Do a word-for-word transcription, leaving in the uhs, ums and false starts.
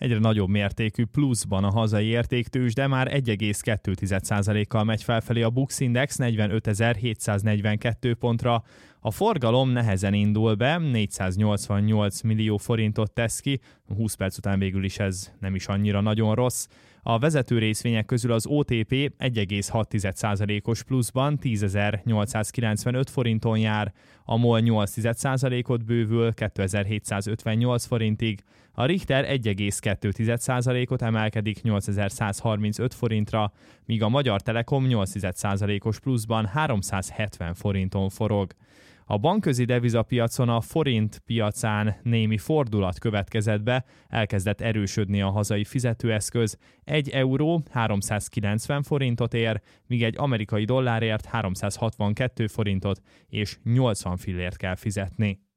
Egyre nagyobb mértékű pluszban a hazai értéktőzsde, de már egy egész kettő százalékkal megy felfelé a Bux Index negyvenötezer-hétszáznegyvenkettő pontra. A forgalom nehezen indul be, négyszáznyolcvannyolc millió forintot tesz ki, húsz perc után végül is ez nem is annyira nagyon rossz. A vezető részvények közül az o té pé egy egész hat százalékos pluszban tízezer-nyolcszázkilencvenöt forinton jár, a MOL nyolc százalékot bővül kétezer-hétszázötvennyolc forintig, a Richter egy egész kettő százalékot emelkedik nyolcezer-százharmincöt forintra, míg a Magyar Telekom nyolc százalékos pluszban háromszázhetven forinton forog. A bankközi devizapiacon a forint piacán némi fordulat következett be, elkezdett erősödni a hazai fizetőeszköz, egy euró háromszázkilencven forintot ér, míg egy amerikai dollárért háromszázhatvankettő forintot és nyolcvan fillért kell fizetni.